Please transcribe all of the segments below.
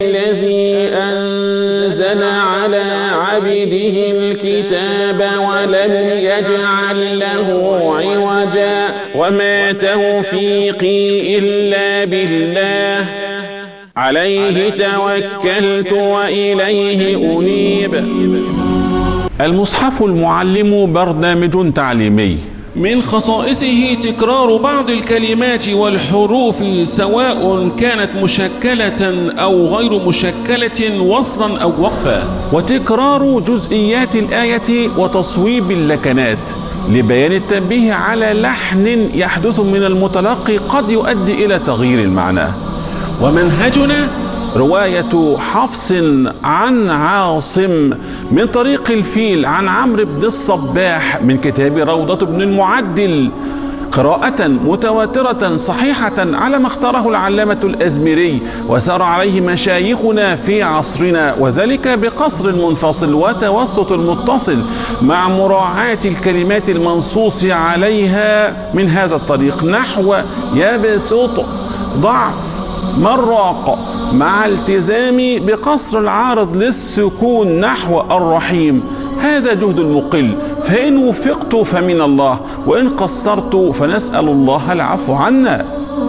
الذي أنزل على عبده الكتاب ولم يجعل له عوجا وما توفيقي إلا بالله عليه توكلت وإليه أنيب. المصحف المعلم برنامج تعليمي من خصائصه تكرار بعض الكلمات والحروف سواء كانت مشكلة أو غير مشكلة وصلا أو وقفا، وتكرار جزئيات الآية وتصويب اللكنات لبيان التنبيه على لحن يحدث من المتلقي قد يؤدي إلى تغيير المعنى. ومنهجنا رواية حفص عن عاصم من طريق الفيل عن عمرو بن الصباح من كتاب روضة بن المعدل، قراءة متواترة صحيحة على ما اختاره العلامة الأزمري وسار عليه مشايخنا في عصرنا، وذلك بقصر منفصل وتوسط المتصل مع مراعاة الكلمات المنصوص عليها من هذا الطريق، نحو يبسط ضع مراق، مع التزام بقصر العارض للسكون نحو الرحيم. هذا جهد المقل، فإن وفقت فمن الله وإن قصرت فنسأل الله العفو عنا.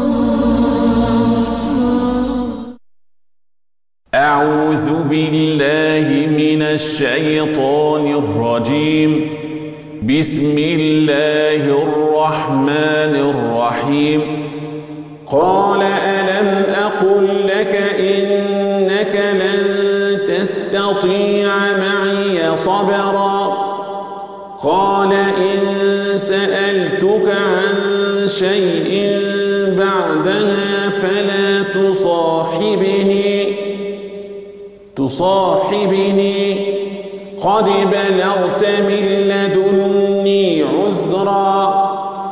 أعوذ بالله من الشيطان الرجيم. بسم الله الرحمن الرحيم. قال ألم أقل لك إنك لن تستطيع معي صبرا. قال إن سألتك عن شيء بعدها فلا تصاحبني قد بلغت من لدني عذرا.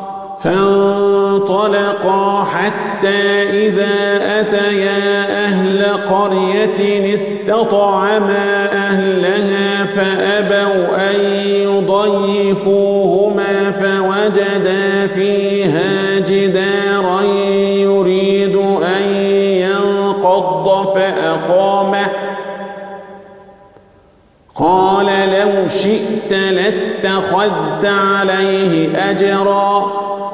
فانطلقا حتى إذا أتيا أهل قرية استطعما أهلها فأبوا أن يضيفوهما فوجدا فيها جدارا يريد أن ينقض فأقامه. قال لو شئت لاتخذت عليه أجرا.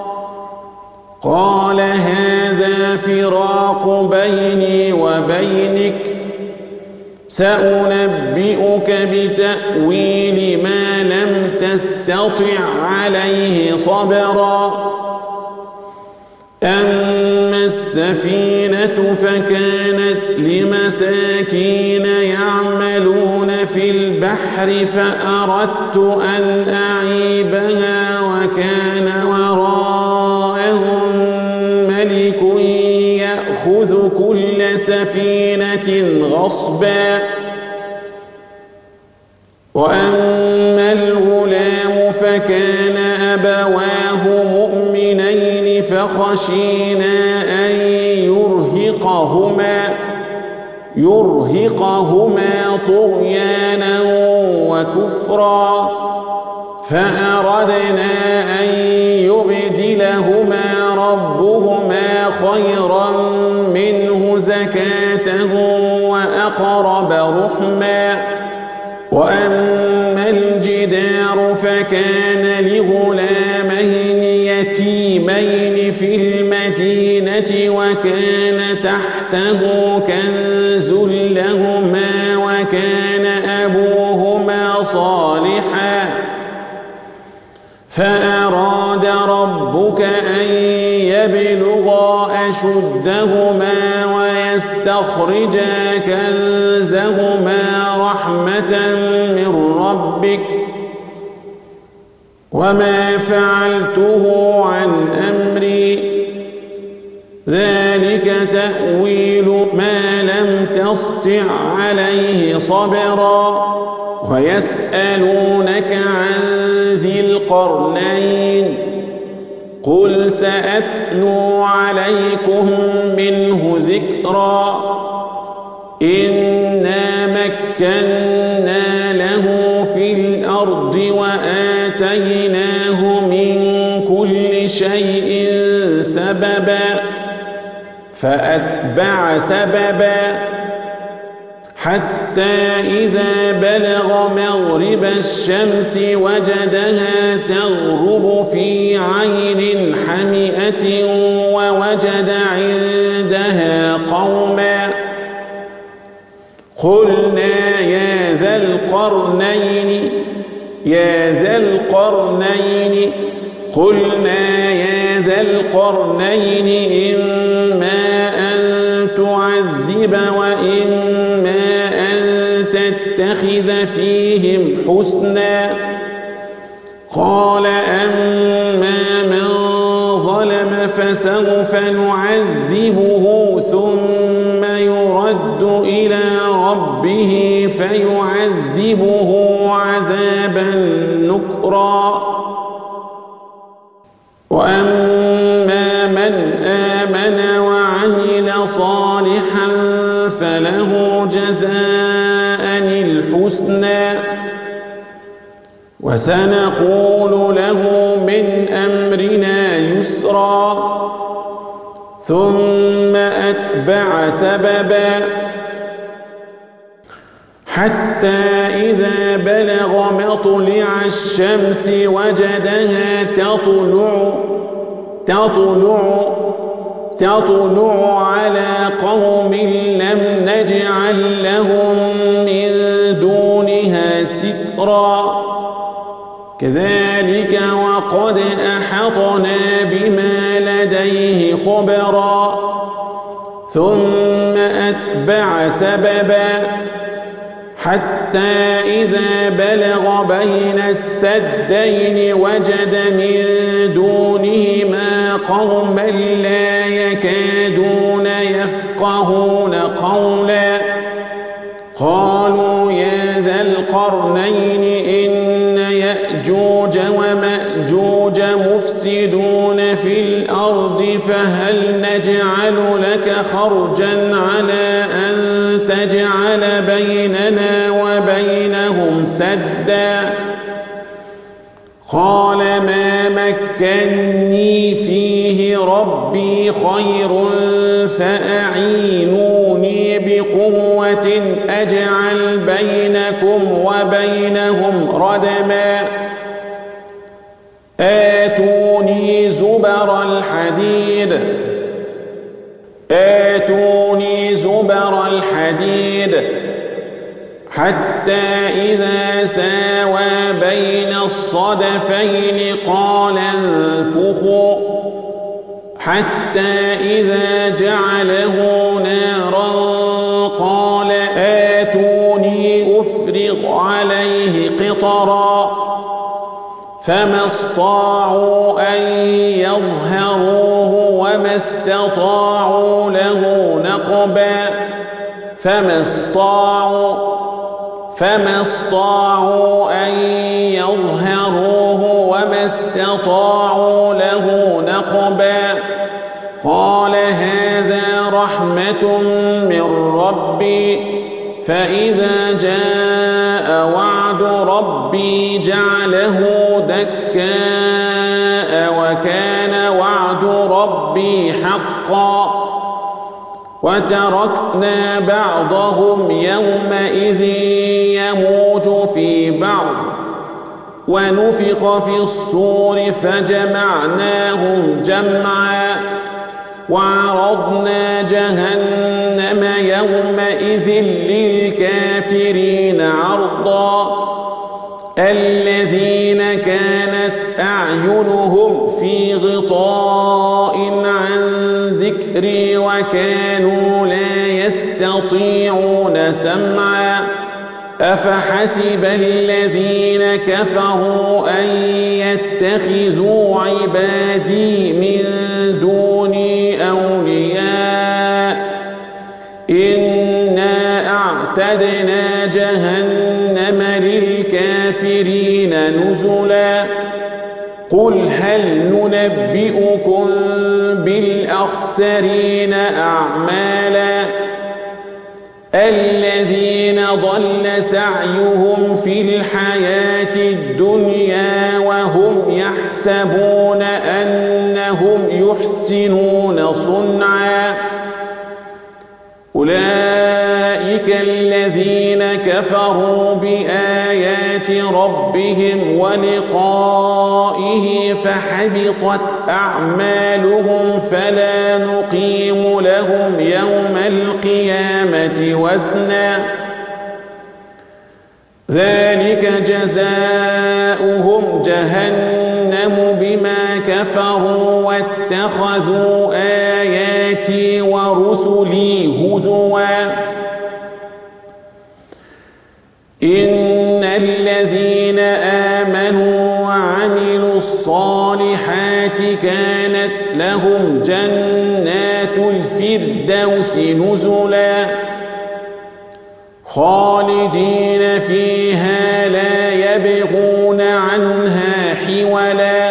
قال هذا فراق بيني وبينك، سأنبئك بتأويل ما لم تستطع عليه صبرا. أما السفينة فكانت لمساكين يعملون في البحر فأردت أن أعيبها وكان وراءهم ملك يأخذ كل سفينة غصبا. وأما الغلام فكان أبواه مؤمنين فخشينا أن يرهقهما طغيانا وكفرا، فأردنا أن يبدلهما ربهما خيرا منه زكاة وأقرب رحما. وأما الجدار فكان لغلامين يتيمين في المدينة وكان تحته كنز لهما وكان أبوهما صالحا، فأراد ربك أن يبلغا أشدهما ويستخرجا كنزهما رحمة من ربك، وما فعلته عن أمري، ذلك تأويل ما لم تسطع عليه صبرا. ويسألونك عن ذي القرنين، قل سأتلو عليكم منه ذكرا. إنا مكنا له في الأرض وآتيناه من كل شيء سببا، فأتبع سببا حتى إذا بلغ مغرب الشمس وجدها تغرب في عين حمئة ووجد عندها قوما قلنا يا ذا القرنين إما أن تعذب وإما أن تتخذ فيهم حسنا قال أما من ظلم فسوف نعذبه ثم يرد إلى ربه فيعذبه عذابا نكرا وأما من آمن وعمل صالحا فله جزاء الحسنى وسنقول له من أمرنا يسرا ثم أتبع سببا حتى إذا بلغ مطلع الشمس وجدها تطلع على قوم لم نجعل لهم من دونها سترا كذلك وقد أحطنا بما لديه خبرا ثم أتبع سببا حتى إذا بلغ بين السدين وجد من دونهما قوما لا يكادون يفقهون قولا قالوا يا ذا القرنين إن يأجوج ومأجوج مفسدون في الأرض فهل نجعل لك خرجا على أن تجعل بيننا وبينهم سدا قال ما مكني فيه ربي خير فأعينوني بقوة أجعل بينكم وبينهم ردما آتوني زبر الحديد حتى إذا ساوى بين الصدفين قال انفخوا حتى إذا جعله نارا قال آتوني أفرغ عليه قطرا فما استطاعوا أن يظهروه وما استطاعوا له نقبا فما استطاعوا أن يظهروه وما استطاعوا له نقبا قال هذا رحمة من ربي فإذا جاء وعد ربي جعله دكاء وكان وعد ربي حقا وتركنا بعضهم يومئذ يموج في بعض ونفخ في الصور فجمعناهم جمعا وعرضنا جهنم يومئذ للكافرين عرضا الذين كانت أعينهم في غطاء عن ذكري وكانوا لا يستطيعون سمعا أفحسب الذين كفروا أن يتخذوا عبادي من دوني أولياء إنا أعتدنا جهنم للكافرين نزلا قل هل ننبئكم بالأخسرين أعمالا الذين ضل سعيهم في الحياة الدنيا وهم يحسبون أنهم يحسنون صنعا أولئك الذين كفروا بآيات ربهم ولقائه فحبطت أعمالهم فلا نقيم لهم يوم القيامة وزنا ذلك جزاؤهم جهنم بما كفروا واتخذوا آياتي ورسلي هزوا إن الذين آمنوا وعملوا الصالحات كانت لهم جنات الفردوس نزلا خالدين فيها لا يبغون عنها حولا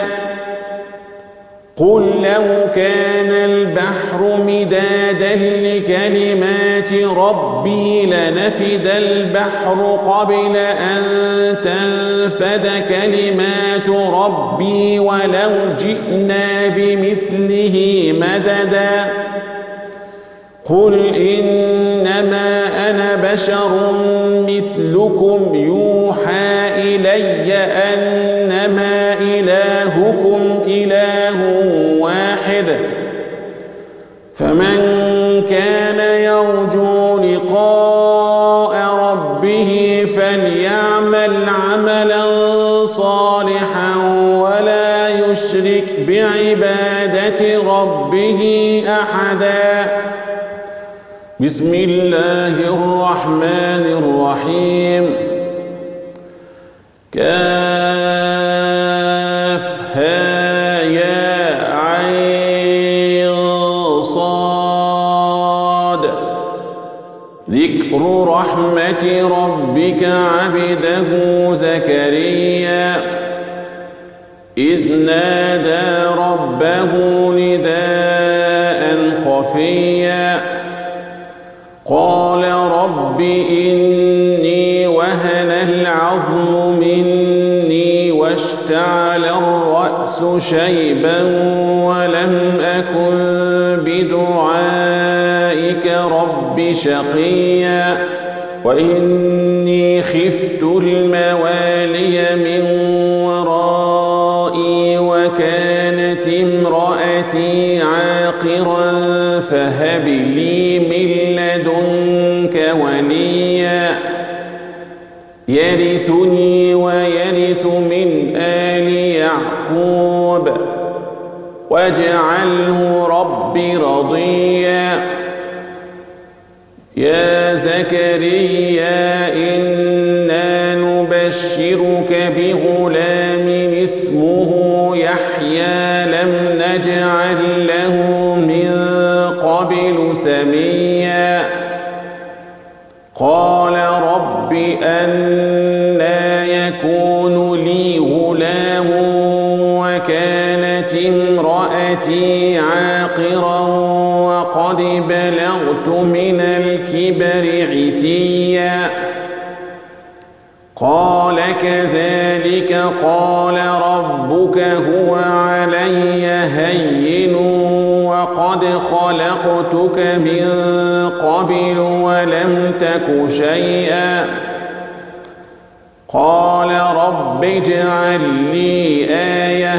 قل لو كان البحر مدادا لكلمات ربي لنفد البحر قبل أن تنفد كلمات ربي ولو جئنا بمثله مددا قل إنما أنا بشر مثلكم يوحى إلي أنما إلهكم إله واحد فمن كان يرجو لقاء ربه فليعمل عملا صالحا ولا يشرك بعبادة ربه أحدا بسم الله الرحمن الرحيم كافها يا عين صاد ذكر رحمة ربك عبده زكريا إذ نادى ربه نداء خفيا قال رب إني وهن العظم مني واشتعل الرأس شيبا ولم أكن بدعائك رب شقيا وإني خفت الموالي من ورائي وكانت امرأتي عاقرا فهب لي من لدنك وليا يرثني ويرث من آل يعقوب واجعله رب رضيا يا زكريا إنا نبشرك بغلام اسمه يحيى لم نجعل له من قبل سميا قال رب أنى يكون لي غلام وكانت امرأتي عاقرا وقد بلغت من الكبر عتيا قال كذلك قال ربك هو علي هين وقد خلقتك من قبل ولم تك شيئا قال رب اجعل لي آية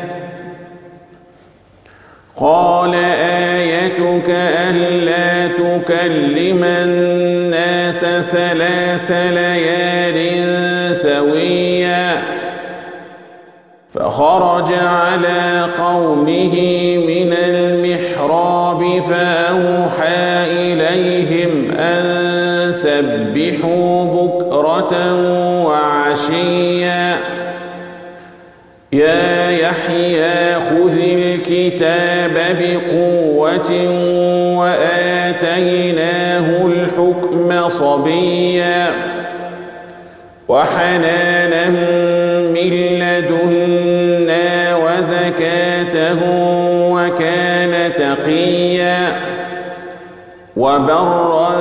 قال آيتك ألا تكلم الناس 3 ليال سويا فخرج على قومه من المحراب فأوحى إليهم أن سبحوا بكرة وعشيا يا يحيى خذ الكتاب بقوة وآتيناه الحكم صبيا وحنانا من لدنا وزكاة وكان تقيا وبرا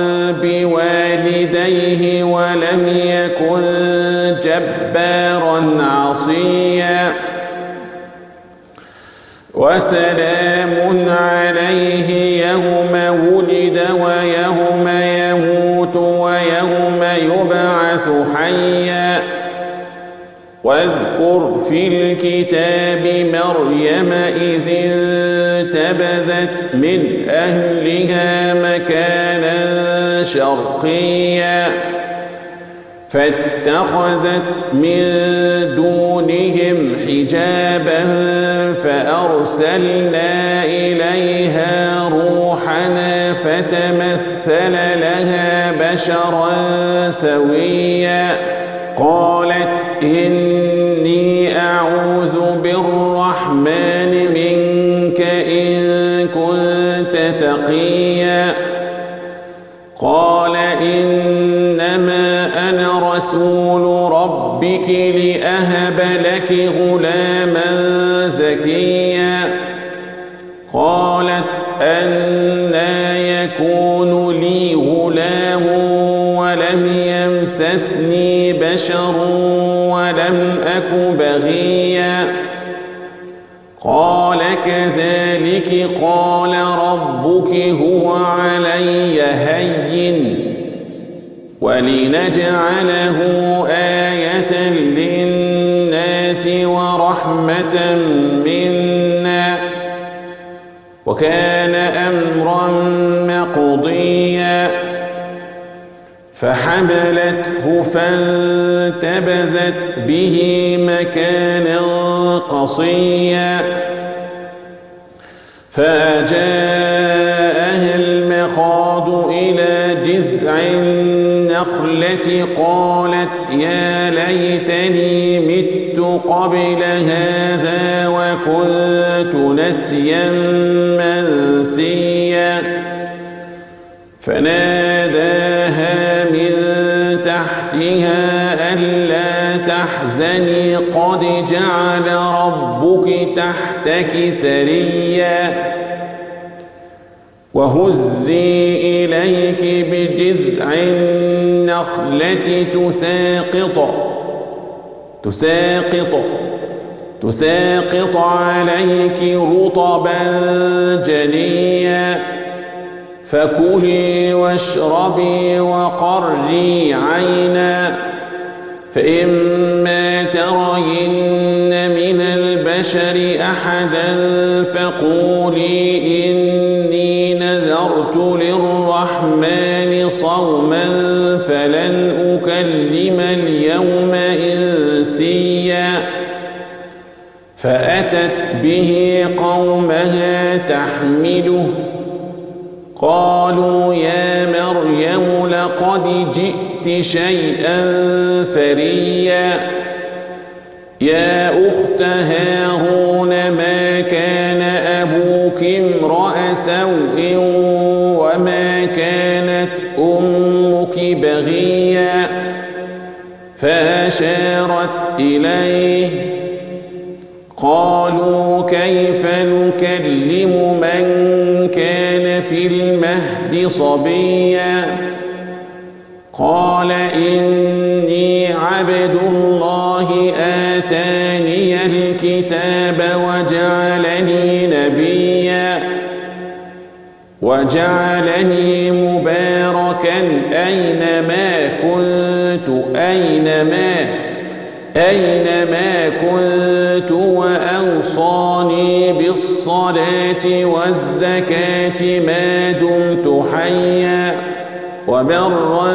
بوالديه ولم يكن جبارا عصيا وسلام عليه يوم ولد ويوم يموت يبعث حيا واذكر في الكتاب مريم إذ انتبذت من أهلها مكانا شرقيا فاتخذت من دونهم حجابا فأرسلنا إليها روحنا فتمثل لها بشرا سويا قالت إني أعوذ بالرحمن منك إن كنت تقيا قال إنما أنا رسول ربك لأهب لك غلاما زكيا قالت أنى يكون لي غلام ولم يمسسني بشر ولم أك بغيا قال كذلك قال ربك هو علي هين ولنجعله آية للناس ورحمة منا وكان أمرا مقضيا فحملته فانتبذت به مكانا قصيا فجاءها المخاض إلى جذع النخلة قالت يا ليتني مت قبل هذا وكنت نسيا منسيا فناداها من تحتها ألا تحزني قد جعل ربك تحتك سريا وهزي إليك بجذع النخلة تساقط عليك رطبا جنيا فكلي واشربي وقري عينا فإما ترين من البشر أحدا فقولي إني نذرت للرحمن صوما فلن أكلم اليوم إنسيا فأتت به قومها تحمله قالوا يا مريم لقد جئت شيئا فريا يا أخت هارون ما كان أبوك امرأ سوء وما كانت أمك بغيا فأشارت إليه قالوا كيف نكلم من كان في المهد صبيا قال إني عبد الله آتاني الكتاب وجعلني مباركا أينما كنت وأوصاني بالصلاة والزكاة ما دمت حيا وبرا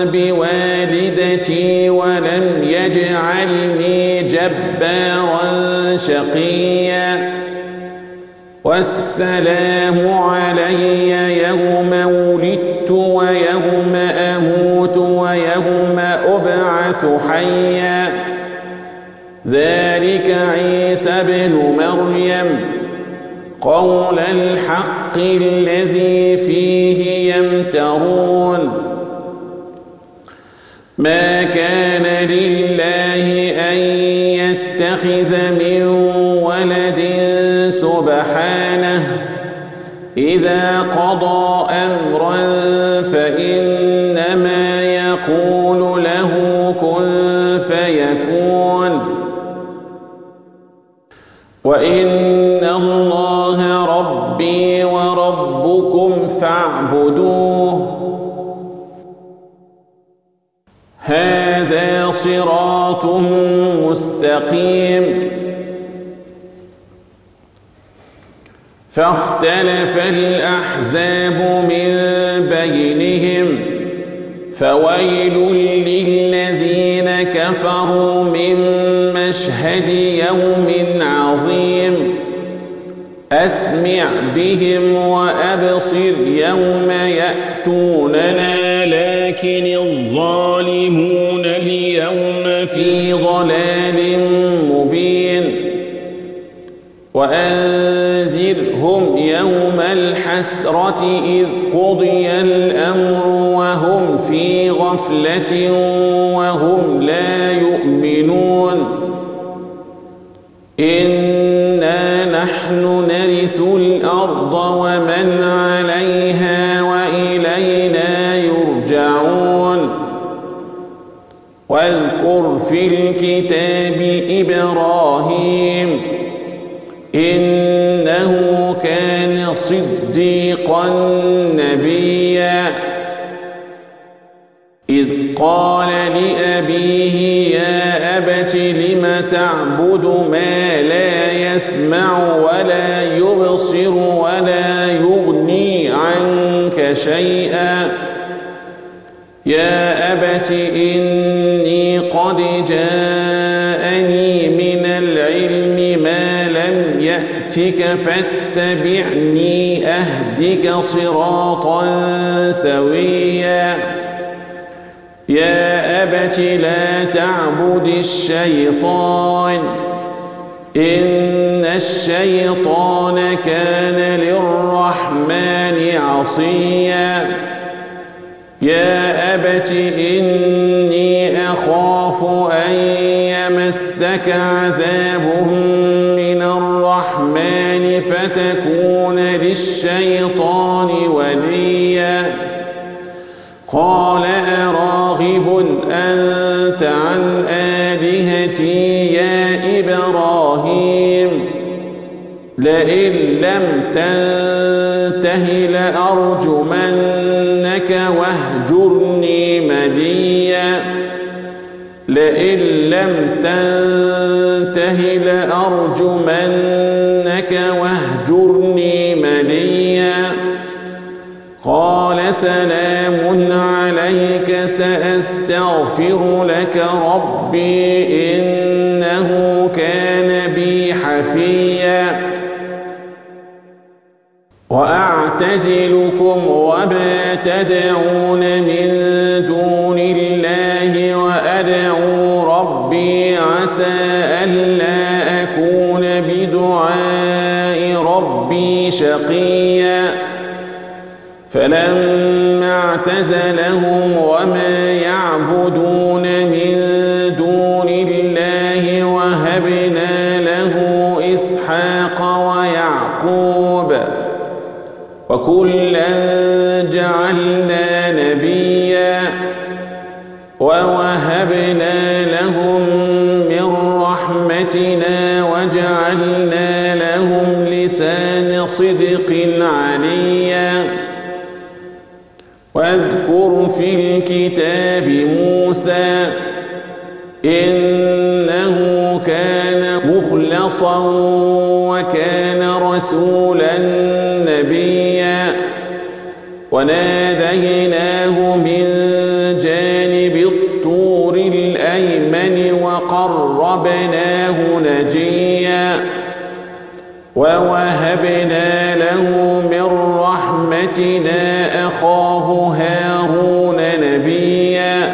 بوالدتي ولم يجعلني جبارا شقيا والسلام علي يوم ولدت ويوم أموت ويوم أبعث حيا ذلك عيسى بن مريم قول الحق الذي فيه يمترون ما كان لله أن يتخذ من ولد سبحانه إذا قضى أمرا فإنما يقول له كن فيكون وإن الله ربي وربكم فاعبدوه هذا صراط مستقيم فاختلف الأحزاب من بينهم فويل للذين كفروا من مشهد يوم عظيم أسمع بهم وأبصر يوم يأتوننا لكن الظالمون اليوم في ضلال مبين وأنذرهم يوم الحسرة إذ قضي الأمر وهم في غفلة وهم لا يؤمنون إنا نحن نرث الأرض ومن عليها وإلينا يرجعون واذكر في الكتاب إبراهيم إنه كان صديقا نبيا إذ قال لأبيه يا أبت لم تعبد ما لا يسمع ولا يبصر ولا يغني عنك شيئا يا أبت إني قد جاءني من العلم ما لم يأتك فاتبعني أهدك صراطا سويا يا أبت لا تعبد الشيطان إن الشيطان كان للرحمن عصيا يا أبت إني أخاف أن يمسك عذاب من الرحمن فتكون للشيطان وليا قال أراغب أنت عن آلهتي يا إبراهيم لئن لم تنته لأرجمنك واهجرني مليا لئن لم تنته لأرجمنك واهجرني مليا قال سلام عليك سأستغفر لك ربي إنه كان بي حفيا وأعتزلكم وما تدعون من دون الله وأدعو ربي عسى ألا أكون بدعاء ربي شقيا فلما اعتزلهم وما يعبدون من دون الله وهبنا له إسحاق ويعقوب وكلا جعلنا نبيا ووهبنا لهم من رحمتنا وجعلنا لهم لسان صدق عليا واذكر في الكتاب موسى إنه كان مخلصا وكان رسولا نبيا وناديناه من جانب الطور الأيمن وقربناه نجيا ووهبنا له من رحمتنا أخاه هارون نبيا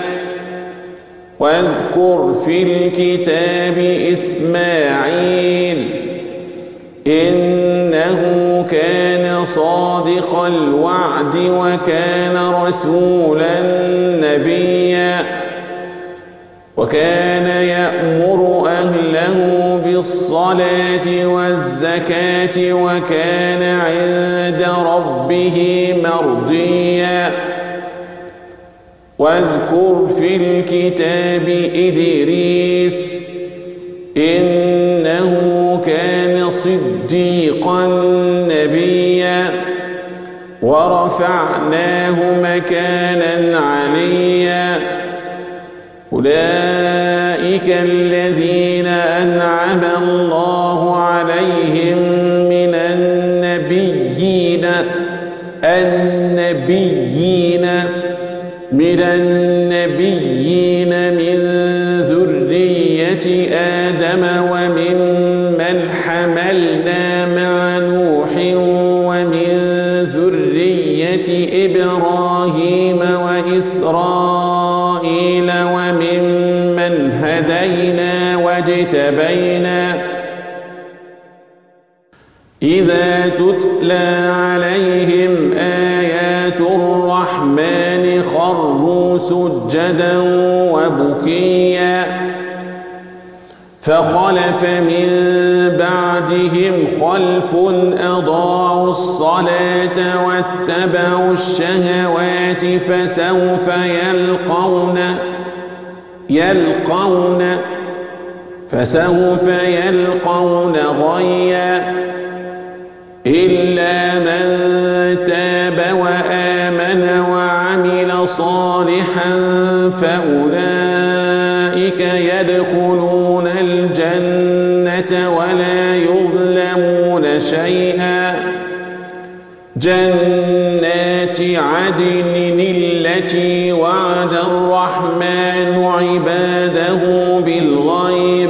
واذكر في الكتاب إسماعيل إنه كان صادق الوعد وكان رسولا نبيا وكان يأمر أهله بالصلاة والزكاة وكان عند ربه مرضيا واذكر في الكتاب إدريس إنه كان صديقا نبيا ورفعناه مكانا عليا أولئك الذين أنعم الله عليهم من النبيين من ذرية آدم وممن حملنا مع نوح ومن ذرية إبراهيم وإسرائيل وممن هدينا واجتبينا إذا تتلى عليهم آيات الرحمن خروا سجدا وبكيا فخلف من بعدهم خلف أضاعوا الصلاة واتبعوا الشهوات فسوف يلقون غيا إلا من تاب وآمن وعمل صالحا فأولئك يدخلون الجنة ولا يظلمون شيئا جنات عدن التي وعد الرحمن عباده بالغيب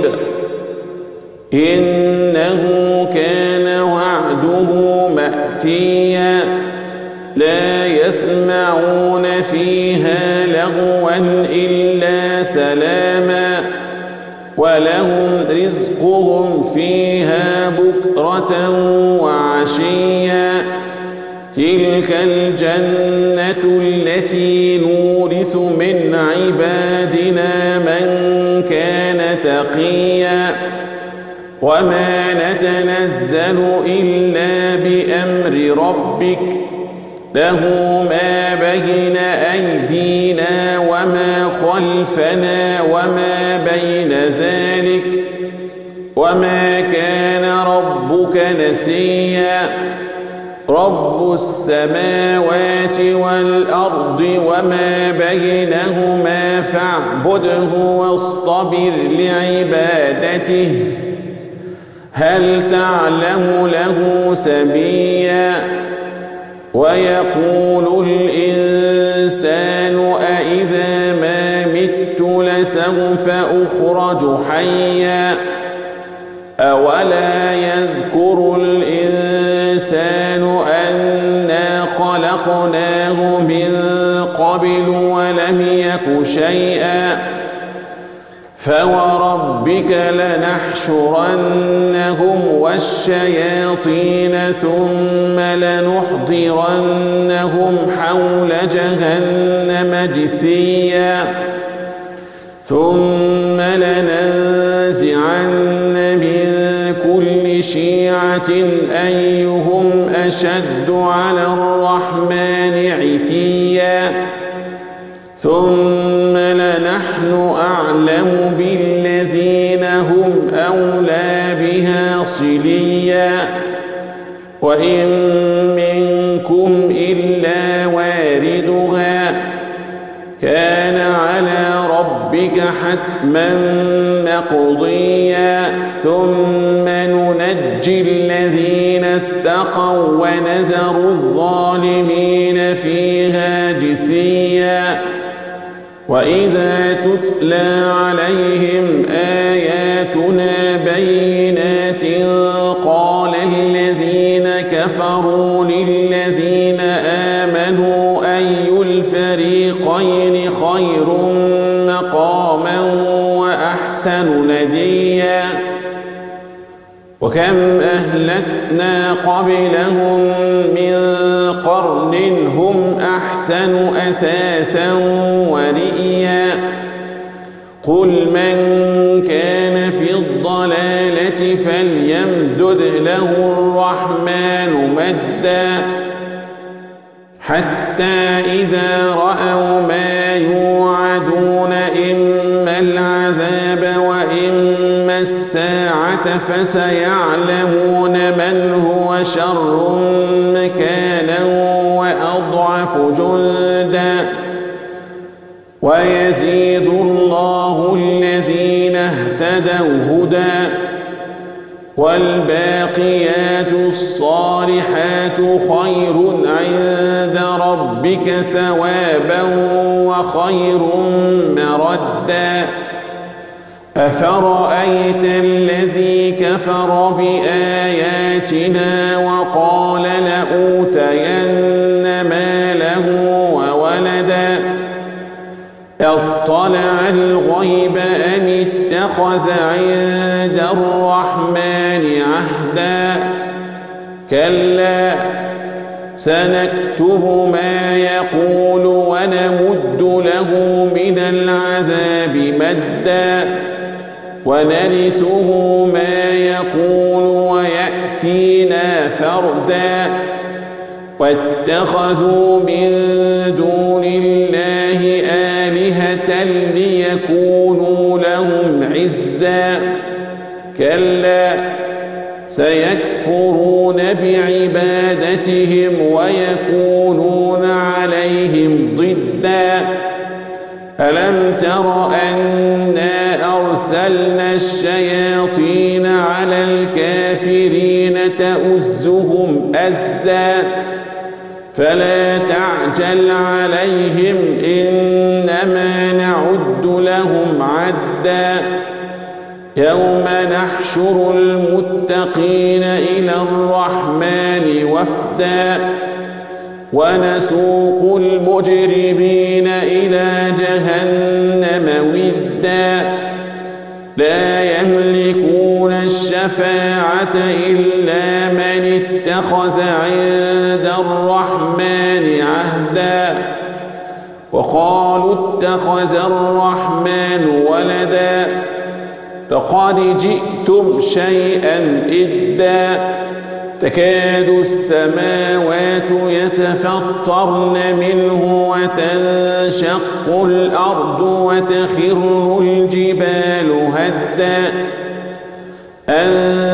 إنه كان وعده مأتيا لا يسمعون فيها لغوا إلا سلاما ولهم رزقهم فيها بكرة وعشيا تلك الجنة التي نورث من عبادنا من كان تقيا وما نتنزل إلا بأمر ربك له ما بين أيدينا وما خلفنا وما بين ذلك وما كان ربك نسيا رب السماوات والأرض وما بينهما فاعبده واصطبر لعبادته هل تعلم له سميا ويقول الإنسان أإذا ما مت لسوف أخرج حيا أولا يذكر الإنسان أنا خلقناه من قبل ولم يك شيئا فوربك لنحشرنهم والشياطين ثم لنحضرنهم حول جهنم جثيا ثم لننزعن من كل شيعة أيهم أشد على الرحمن عتيا ثم لنحن أعلم بالذين هم أولى بها صليا وإن منكم إلا واردها كان على ربك حتما مقضيا ثم ننجي الذين اتقوا ونذر الظالمين فيها جثيا وإذا تتلى عليهم آياتنا بينات قال الذين كفروا للذين آمنوا أي الفريقين خير مقاما وأحسن نديا وكم أهلكنا قبلهم من قرن هم أحسن أثاثا ورئيا قل من كان في الضلالة فليمدد له الرحمن مدا حتى إذا رأوا ما يوعدون إما العذاب وإما الساعة فسيعلمون من هو شر مكانا وأضعف جندا ويزيد الله الذين اهتدوا هدى والباقيات الصالحات خير عند ربك ثوابا وخير مردا أفرأيت الذي كفر بآياتنا وقال لأوتين مالا وولدا أطلع الغيب أم اتخذ عند الرحمن عهدا كلا سنكتب ما يقول ونمد له من العذاب مدا ونرثه ما يقول ويأتينا فردا واتخذوا من دون الله آلهة ليكونوا لهم عزا كلا سيكفرون بعبادتهم ويكونون عليهم ضدا ألم تر أنا أرسلنا الشياطين على الكافرين تؤزهم أزا فلا تعجل عليهم إنما نعد لهم عدا يوم نحشر المتقين إلى الرحمن وفدا ونسوق المجرمين إلى جهنم ودا لا يملكون الشفاعة إلا من اتخذ عند الرحمن عهدا وقالوا اتخذ الرحمن ولدا لقد جئتم شيئا إدا تكاد السماوات يتفطرن منه وتنشق الأرض وتخر الجبال هدا أن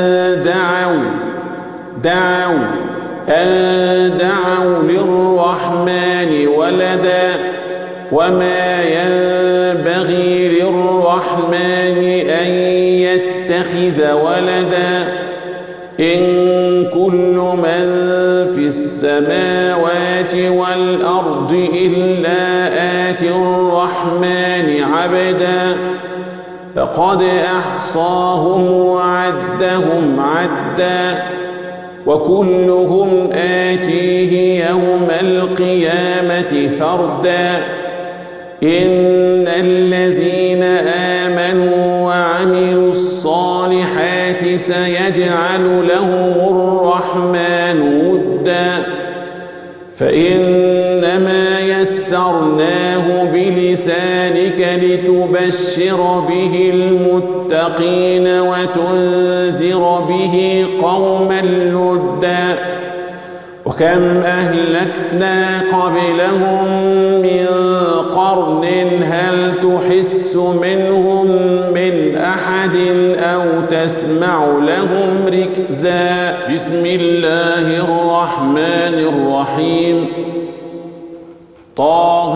دعوا للرحمن ولدا وما ينبغي للرحمن أن يتخذ ولدا إن كل من في السماوات والأرض إلا آتي الرحمن عبدا فقد أحصاهم وعدهم عدا وكلهم آتيه يوم القيامة فردا إن الذين آمنوا وعملوا الصالحات سيجعل لهم الرحمن ودا فإنما يسرناه بلسانك لتبشر به المتقين وتنذر به قوما لدا وكم أهلكنا قبلهم من قرن هل تحس منهم من أحد أو تسمع لهم ركزا بسم الله الرحمن الرحيم طه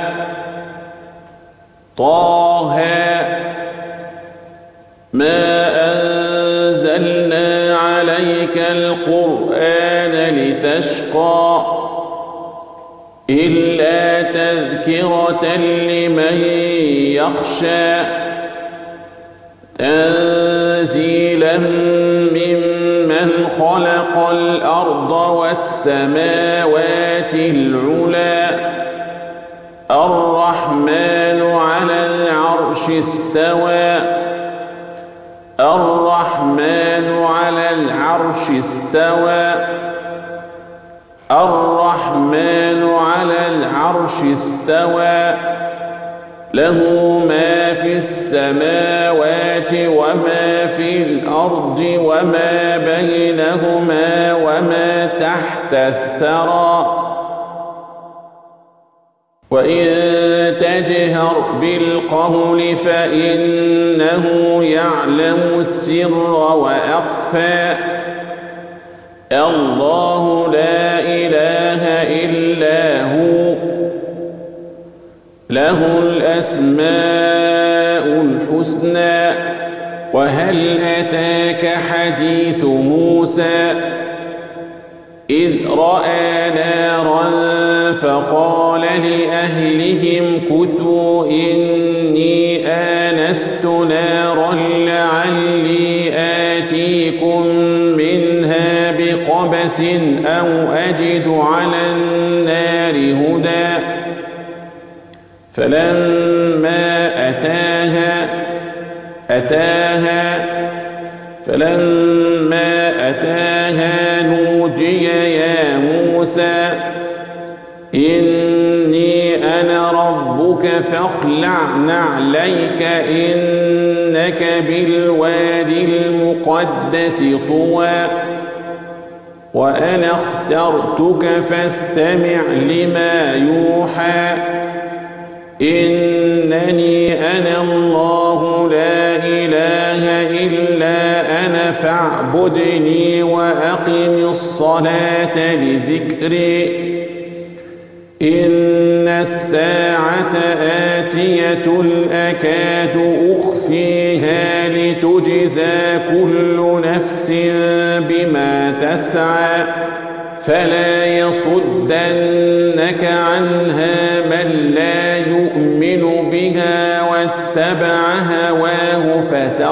ما أنزلنا عليك القرآن لتشقى إلا تذكرة لمن يخشى تنزيلا ممن خلق الأرض والسماوات العلى الرحمن على العرش استوى الرحمن على العرش استوى الرحمن على العرش استوى له ما في السماوات وما في الأرض وما بينهما وما تحت الثرى وإن تجهر بالقول فإنه يعلم السر وأخفى الله لا إله إلا هو له الأسماء الحسنى. وهل أتاك حديث موسى إذ رأى نارا فقال لأهلهم كثوا إني آنست نارا لعلي آتيكم منها بقبس أو أجد على النار هدى. فلما أتاها نودي يا موسى إني أنا ربك فاخلع نعليك إنك بالوادي المقدس طوى وأنا اخترتك فاستمع لما يوحى إنني أنا الله لا إله إلا أنا فاعبدني وأقم الصلاة لذكري إن الساعة آتية أكاد أخفيها لتجزى كل نفس بما تسعى فلا يصدنك عنها من لا يؤمن بها واتبع هواه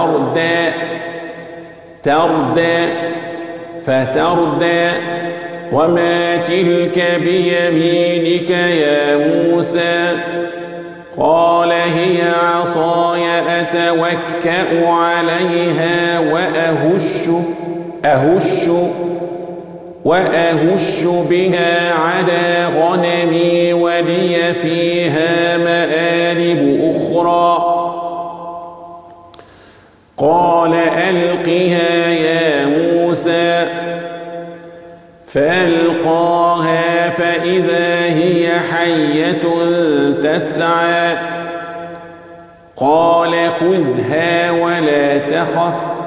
فتردى وما تلك بيمينك يا موسى قال هي عصاي أتوكأ عليها وأهش بها على غنمي ولي فيها مآرب أخرى قال ألقها يا موسى فألقاها فإذا هي حية تسعى قال خذها ولا تخف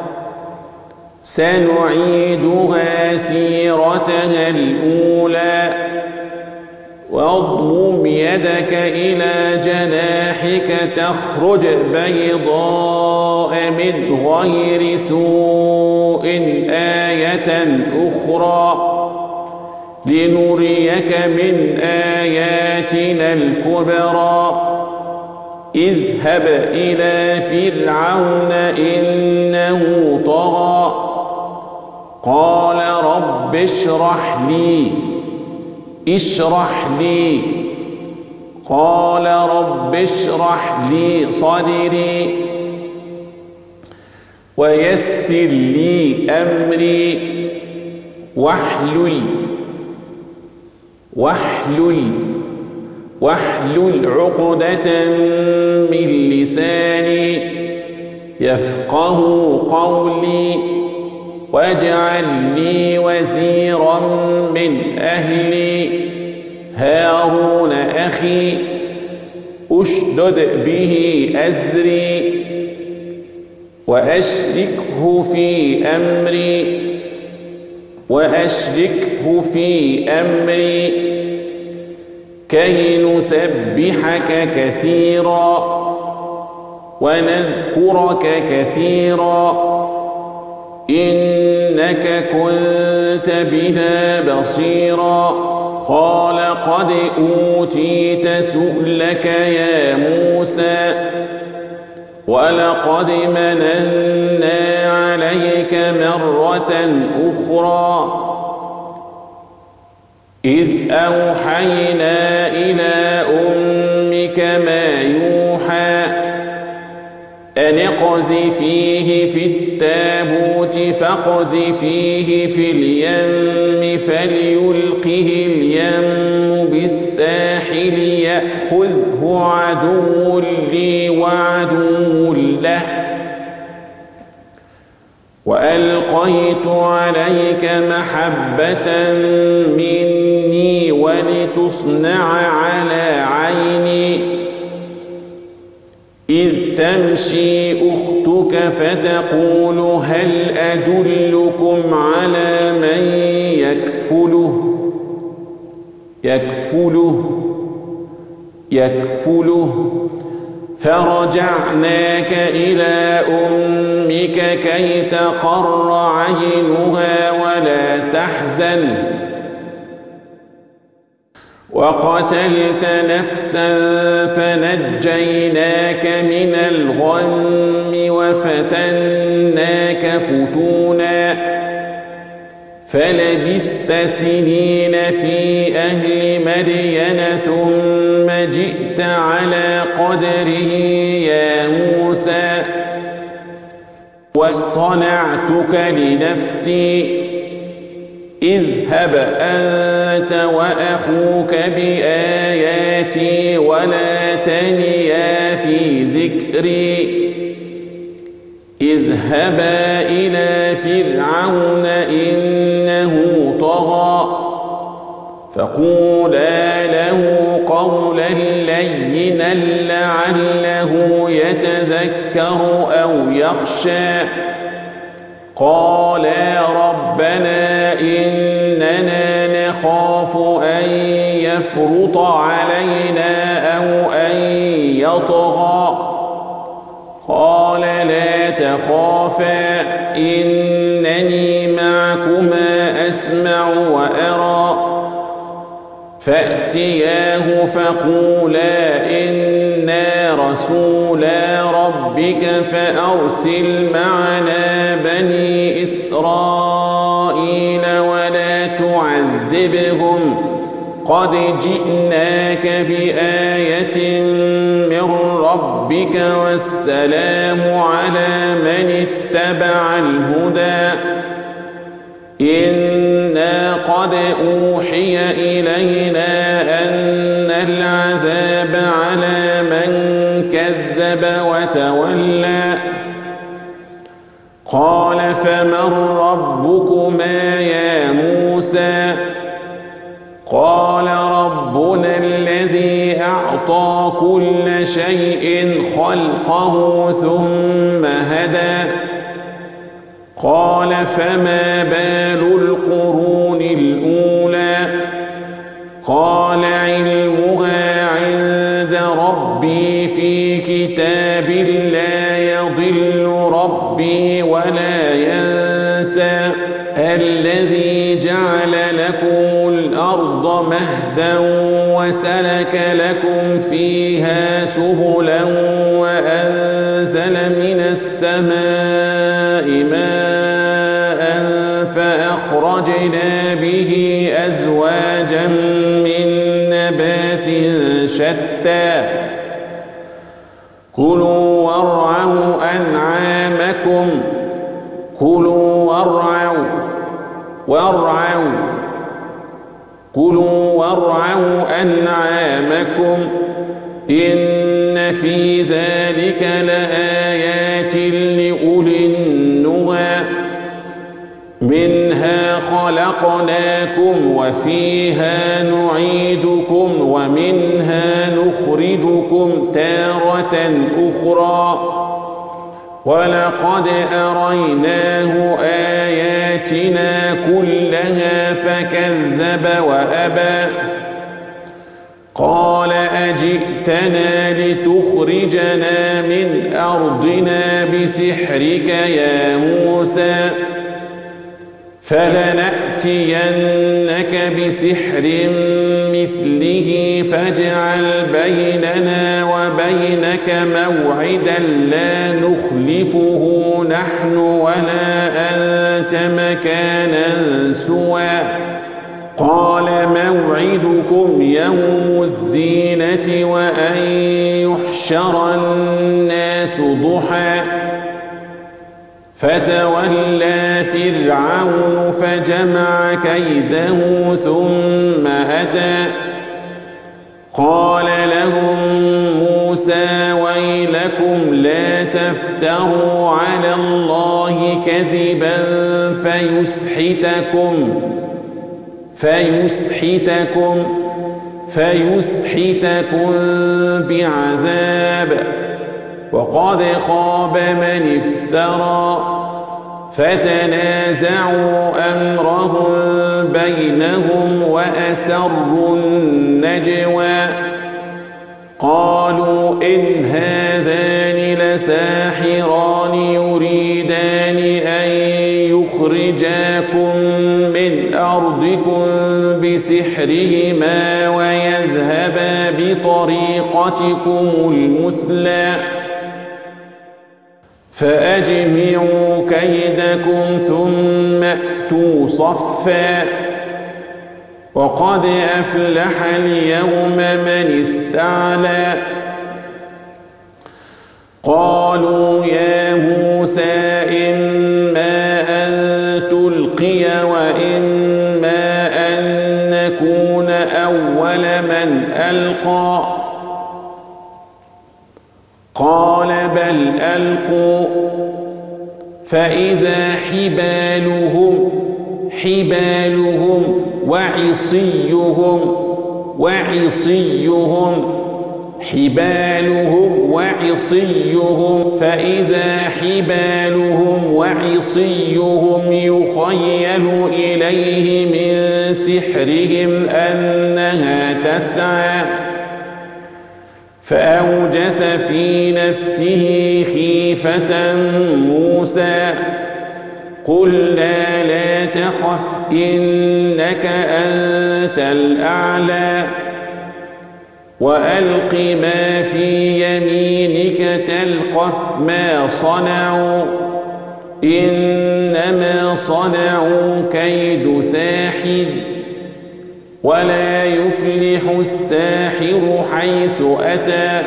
سنعيدها سيرتها الأولى واضمم يدك إلى جناحك تخرج بيضاء من غير سوء آية أخرى لنريك من آياتنا الكبرى اذهب إلى فرعون إنه طغى قال رب اشرح لي قال رب اشرح لي صدري ويسر لي أمري واحلل عقدة من لساني يفقه قولي واجعل لي وزيرا من أهلي هارون أخي أشدد به أزري وأشركه في أمري كي نسبحك كثيرا ونذكرك كثيرا إنك كنت بنا بصيرا قال قد أوتيت سؤلك يا موسى ولقد مننا عليك مرة أخرى إذ أوحينا إلى أمك ما يوحى أن اقذفيه في التابوت فاقذفيه في اليم فليلقه اليم بالساحل يأخذه عدو لي وعدو له وألقيت عليك محبة مني ولتصنع على عيني إذ تمشي أختك فتقول هل أدلكم على من يكفله فرجعناك إلى أمك كي تقر عينها ولا تحزن وقتلت نفسا فنجيناك من الغم وفتناك فتونا فلبثت سنين في أهل مدين ثم جئت على قدره يا موسى واصطنعتك لنفسي اذهب أنت وأخوك بآياتي ولا تنيا في ذكري اذهبا إلى فرعون إنه طغى فقولا له قولا لينا لعله يتذكر أو يخشى قالا ربنا إننا نخاف أن يفرط علينا أو أن يطغى قال لا تخافا إنني معكما أسمع وأرى فأتياه فقولا إنا رسولا ربك فأرسل معنا بني إسرائيل ولا تعذبهم قد جئناك بآية من ربك والسلام على من اتبع الهدى إنا قد أوحي إلينا أن العذاب على من كذب وتولى قال فمن ربكما يا موسى قال ربنا الذي أعطى كل شيء خلقه ثم هدى قال فما بال القرون الأولى قال علمها عند ربي في كتاب لا يضل ربي ولا ينسى الذي جعل لكم الأرض مهدا وسلك لكم فيها سبلا وأنزل من السماء ماء فأخرجنا به أزواجا من نبات شتى كلوا وارعوا أنعامكم كلوا وارعوا أنعامكم إن في ذلك لآيات لأولي النهى منها خلقناكم وفيها نعيدكم ومنها نخرجكم تارة أخرى ولقد أريناه آياتنا كلها فكذب وأبى قال أجئتنا لتخرجنا من أرضنا بسحرك يا موسى فلنأتينك بسحر مثله فاجعل بيننا وبينك موعدا لا نخلفه نحن ولا أنت مكانا سوى قال موعدكم يوم الزينة وأن يحشر الناس ضحى فتولى فرعون فجمع كيده ثم أتى قال لهم موسى ويلكم لا تفتروا على الله كذبا فيسحتكم بعذاب وقد خاب من افترى فتنازعوا أمرهم بينهم وأسروا النجوى قالوا إن هذان لساحران يريدان أن يخرجاكم من أرضكم بسحرهما ويذهبا بطريقتكم المثلى فأجمعوا كيدكم ثم أتوا صفا وقد أفلح اليوم من استعلى قالوا يا موسى إما أن تلقي وإما أن نكون أول من ألقى قال بل ألقوا فإذا حبالهم وعصيهم فإذا حبالهم وعصيهم يخيل إليه من سحرهم أنها تسعى فأوجس في نفسه خيفة موسى قلنا لا تخف إنك أنت الأعلى وألق ما في يمينك تلقف ما صنعوا إنما صنعوا كيد ساحر ولا يفلح الساحر حيث أتى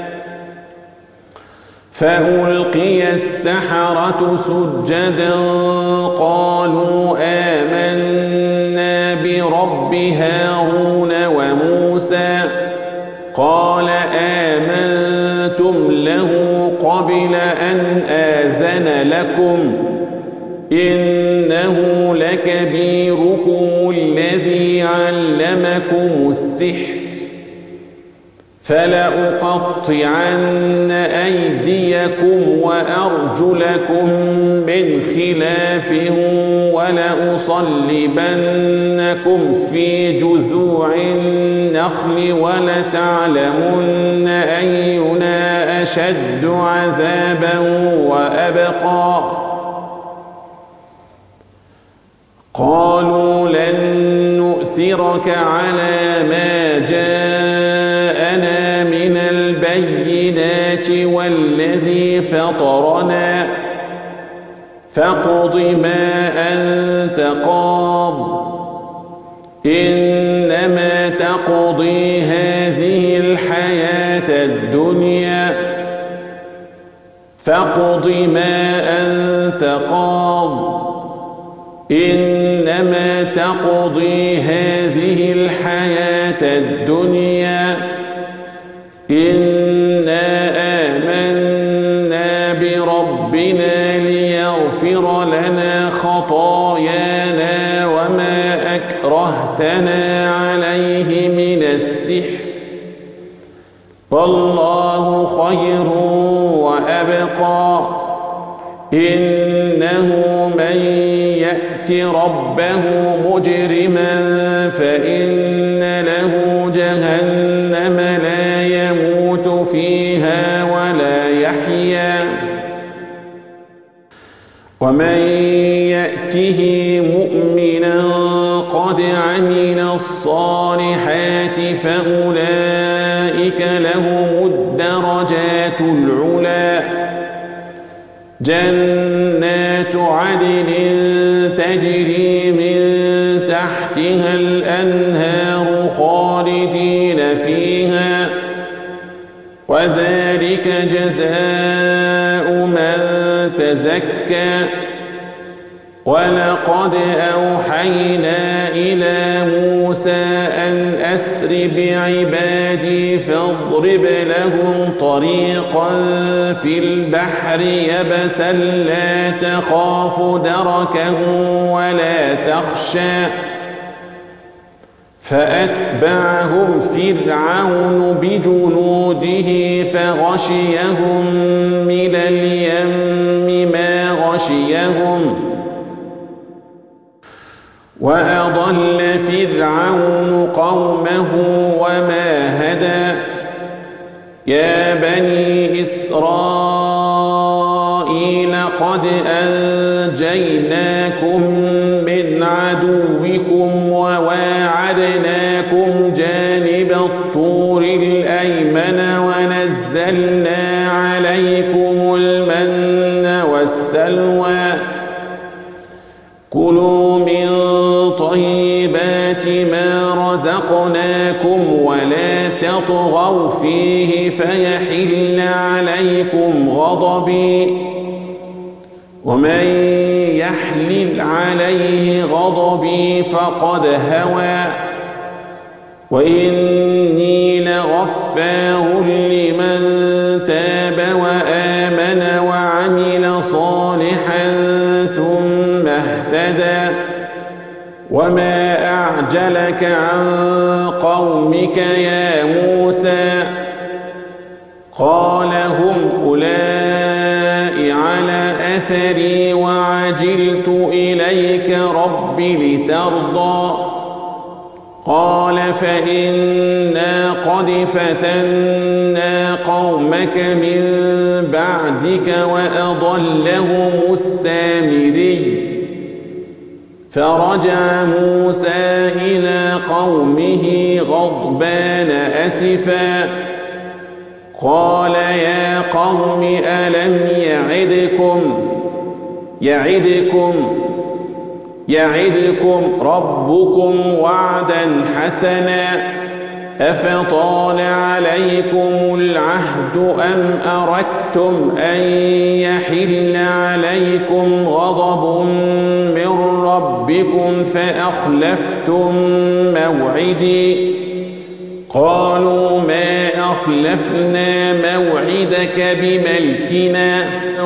فألقي السحرة سجدا قالوا آمنا برب هارون وموسى قال آمنتم له قبل أن آذن لكم إنه لكبيركم الذي علمكم السحر فلأقطعن أيديكم وأرجلكم من خلاف ولأصلبنكم في جذوع النخل ولتعلمن أينا أشد عذابا وأبقى قالوا لن نؤثرك على ما جاءنا من البينات والذي فطرنا فاقض ما أنت قاض إنما تقضي هذه الحياة الدنيا فاقض ما أنت قاض إنما تقضي هذه الحياة الدنيا إنا آمنا بربنا ليغفر لنا خطايانا وما أكرهتنا عليه من السحر والله خير وأبقى إنه من يأت ربه مجرما فإن له جهنم لا يموت فيها ولا يحيا ومن يأته مؤمنا قد عمل الصالحات فأولئك لهم الدرجات العلى جنات عدن تجري من تحتها الأنهار خالدين فيها وذلك جزاء من تزكى ولقد أوحينا إلى موسى أن أسر بعبادي فاضرب لهم طريقا في البحر يبسا لا تخاف دركا ولا تخشى فأتبعهم فرعون بجنوده فغشيهم من اليم ما غشيهم وأضل فرعون قومه وما هدى إسرائيل قد أنجيناكم من عدوكم وواعدناكم جانب الطور الأيمن ونزلنا عليكم المن والسلوى كلوا من طيبات ما رزقناكم ولا تطغوا فيه فيحل عليكم غضبي ومن يحلل عليه غضبي فقد هوى وإني لغفار لمن تاب وآمن وعمل صالحا ثم اهتدى وما أعجلك عن قومك يا موسى قال هم أولئك على أثري وعجلت إليك رب لترضى قال فإنا قد فتنا قومك من بعدك وأضلهم السامري فرجع موسى إلى قومه غضبان أسفا قال يا قوم ألم يعدكم ربكم وعدا حسنا أفطال عليكم العهد أم أردتم أن يحل عليكم غضب من ربكم فأخلفتم موعدي قالوا ما أخلفنا موعدك بملكنا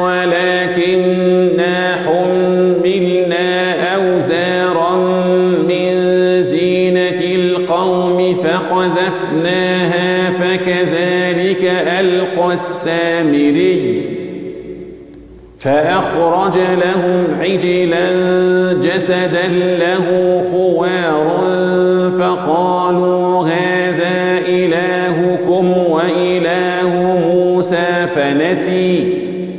ولكننا حملنا أوزارا من زينة القوم فقذفناها فكذلك ألقى السامري فأخرج لهم عجلا جسدا له خوار فقالوا هذا إلهكم وإله موسى فنسي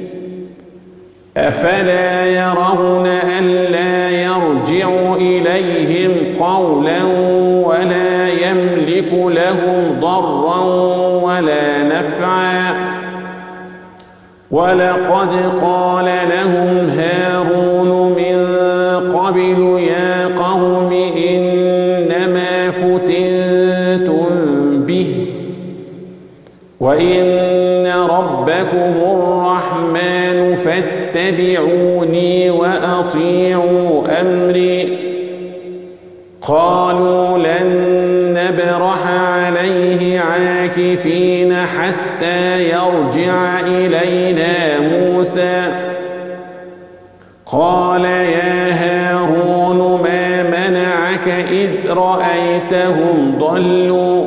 أفلا يرون ألا يرجع إليهم قولا ولا يملك لهم ضرا ولا نفعا ولقد قال لهم هارون من قبل يا قوم إنما فتنتم به وإن ربكم الرحمن فاتبعوني وأطيعوا أمري قالوا لن نبرح عليه عاكفين حتى يرجع إلينا موسى قال يا هارون ما منعك إذ رأيتهم ضلوا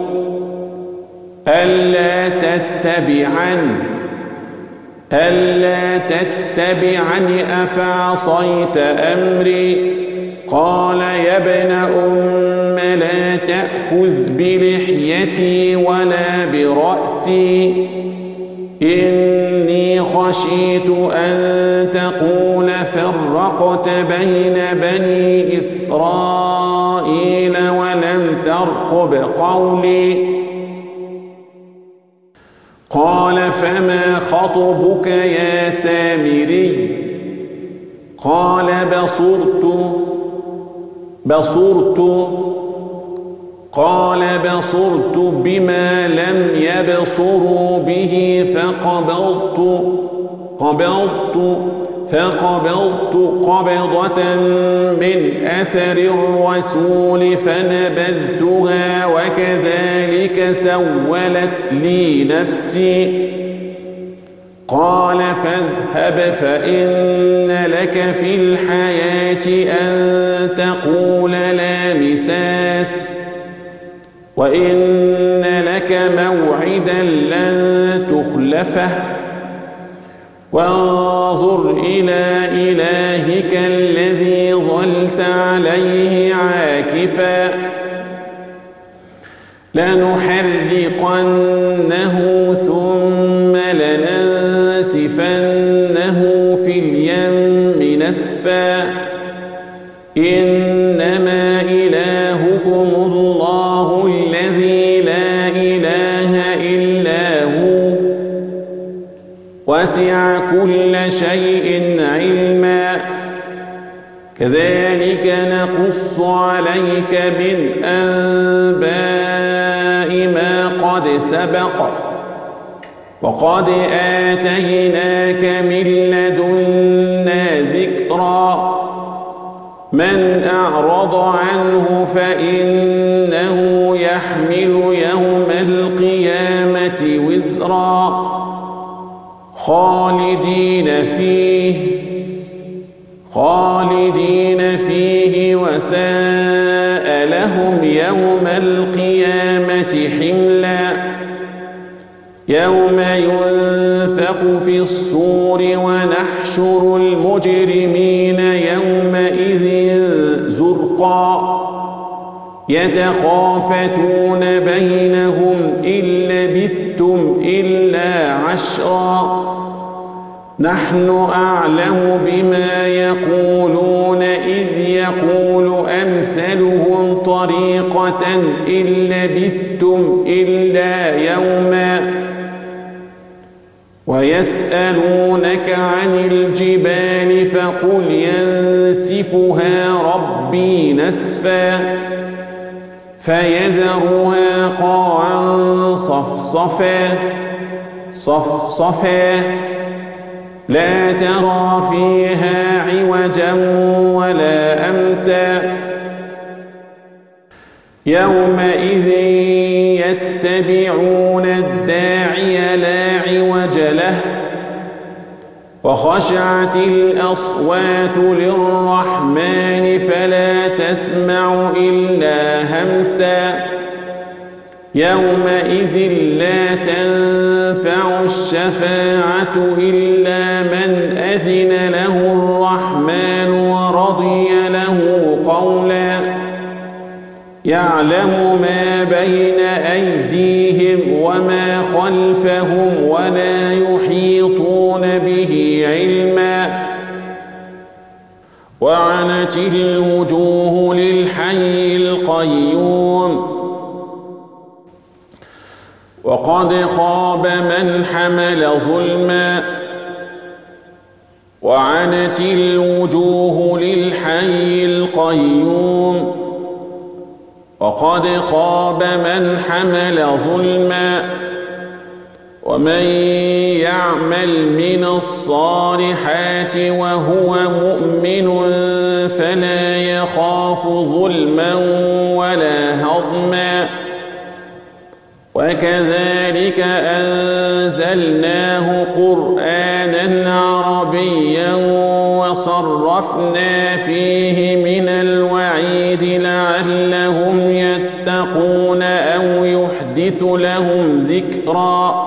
ألا تتبعني أفعصيت أمري قال يا ابن أم لا تأخذ بلحيتي ولا برأسي إني خشيت أن تقول فرقت بين بني إسرائيل ولم ترقب قولي قال فما خطبك يا سامري قال بصرت بما لم يبصروا به فقبضت قبضة من أثر الرسول فنبذتها وكذلك سولت لي نفسي قال فاذهب فإن لك في الحياة أن تقول لا مساس وإن لك موعدا لن تخلفه وانظر إلى إلهك الذي ظلت عليه عاكفا لنحرقنه ثم لننسفنه لننسفنه في اليم نسفا إنما إلهكم الله الذي لا إله إلا هو وسع كل شيء علما كذلك نقص عليك من أنباء ما قد سبق وقد آتيناك من لدنا ذكرا من أعرض عنه فإنه يحمل يوم القيامة وزرا خالدين فيه وساء لهم يوم القيامة حملا يوم ينفخ في الصور ونحشر المجرمين يومئذ زرقا يتخافتون بينهم إن لبثتم إلا عشرا نحن أعلم بما يقولون إذ يقول أمثلهم طريقة إن لبثتم إلا يوما ويسألونك عن الجبال فقل ينسفها ربي نسفا فيذرها قاعا صفصفا لا ترى فيها عوجا ولا أمتا يومئذ يتبعون الداعي لا عوج له وخشعت الأصوات للرحمن فلا تسمع إلا همسا يومئذ لا تنفع الشفاعة إلا من أذن له الرحمن ورضي له قولا يعلم ما بين أيديهم وما خلفهم ولا يحيطون به علما وعنت الوجوه للحي القيوم وقد خاب من حمل ظلما وعنت الوجوه للحي القيوم وقد خاب من حمل ظلما ومن يعمل من الصالحات وهو مؤمن فلا يخاف ظلما ولا هضما وكذلك أنزلناه قرآنا عربيا وصرفنا فيه من الوعيد لعلهم يتقون أو يحدث لهم ذكرا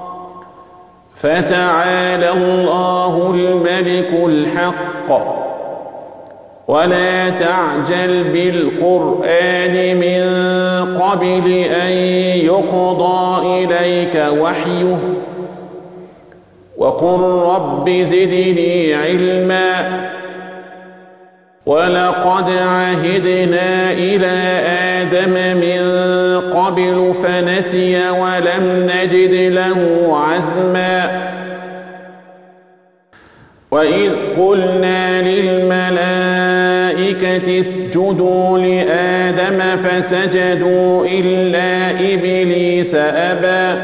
فتعالى الله الملك الحق ولا تعجل بالقرآن من قبل أن يقضى إليك وحيه وقل رب زدني علما ولقد عهدنا إلى آدم من قبل فنسي ولم نجد له عزما وإذ قلنا للملائكة اسجدوا لآدم فسجدوا إلا إبليس أبى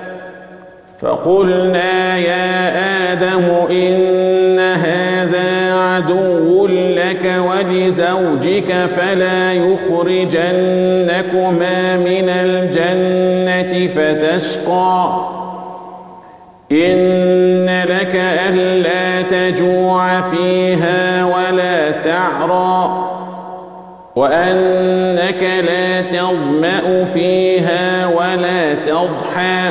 فقلنا يا آدم إن هذا عدو لك ولزوجك فلا يخرجنكما من الجنة فتشقى إن لك ألا تجوع فيها ولا تعرى وأنك لا تظمأ فيها ولا تضحى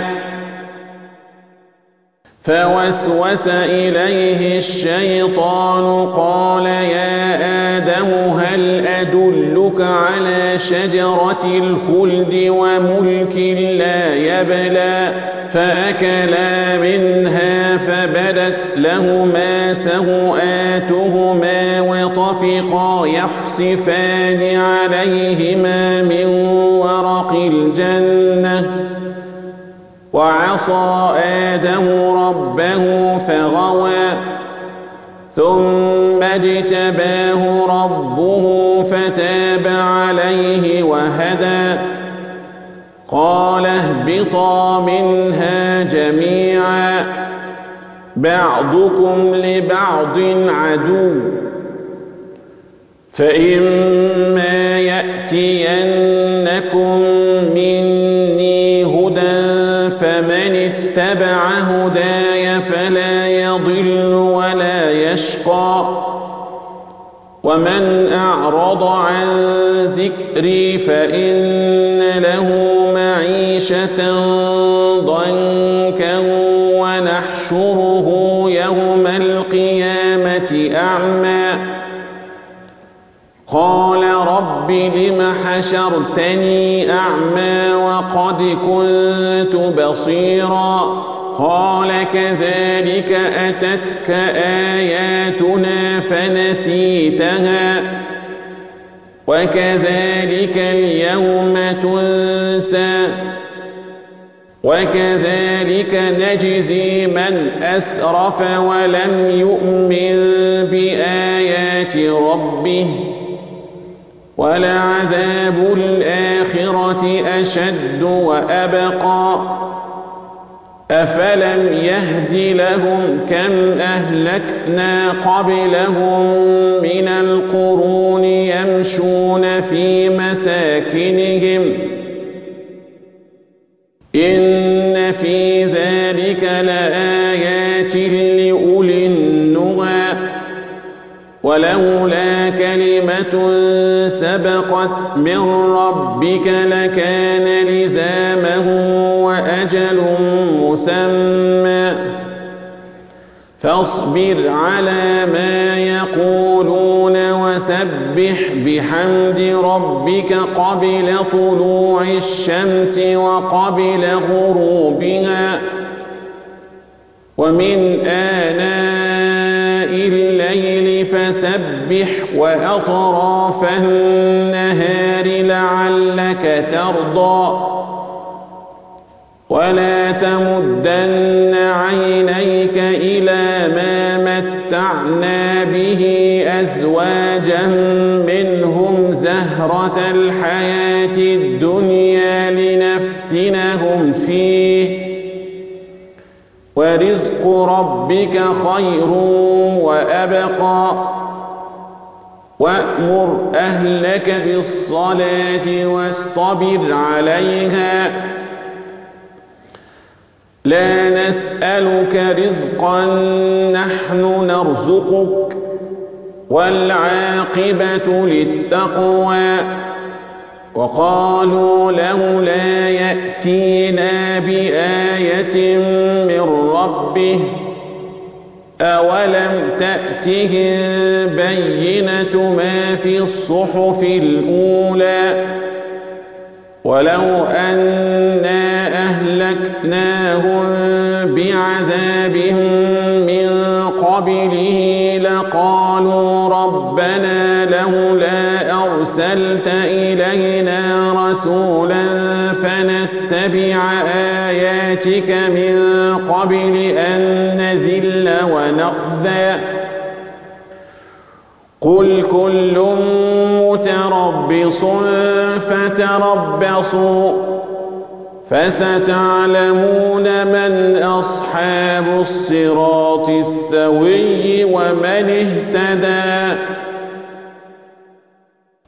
فوسوس إليه الشيطان قال يا آدم هل أدلك على شجرة الخلد وملك لا يبلى فأكلا منها فبدت لهما سوآتهما وطفقا يخصفان عليهما من ورق الجنة وعصى آدم ربه فغوى ثم اجتباه ربه فتاب عليه وهدى قال اهبطا منها جميعا بعضكم لبعض عدو فإما يأتينكم مني هدى فمن اتبع هداي فلا يضل ولا يشقى ومن أعرض عن ذكري فإن له معيشة ضنكا ونحشره يوم القيامة أعمى قال رب لم حشرتني أعمى وقد كنت بصيرا قال كذلك أتتك آياتنا فنسيتها وكذلك اليوم تنسى وكذلك نجزي من أسرف ولم يؤمن بآيات ربه ولعذاب الآخرة أشد وأبقى أفلم يهد لهم كم أهلكنا قبلهم من القرون يمشون في مساكنهم إن في ذلك لآيات لأولي النهى ولولا كلمة سبقت من ربك لكان لزامه وأجل مسمى فاصبر على ما يقولون وسبح بحمد ربك قبل طلوع الشمس وقبل غروبها ومن آناء الليل فسبح وأطراف النهار لعلك ترضى ولا تمدن عينيك إلى ما متعنا به أزواجا منهم زهرة الحياة الدنيا لنفتنهم فيه ورزق ربك خير وأبقى وأمر أهلك بالصلاة واصطبر عليها لا نسألك رزقا نحن نرزقك والعاقبة للتقوى وقالوا لولا يأتينا بآية من ربه أولم تأتهم بينة ما في الصحف الأولى ولو أنا أهلكناهم بعذاب من قبله لقالوا ربنا لولا أرسلت إلينا رسولا فنتبع آياتك من قبل أن نذل ونخزى قل كل متربص فتربصوا فستعلمون من أصحاب الصراط السوي ومن اهتدى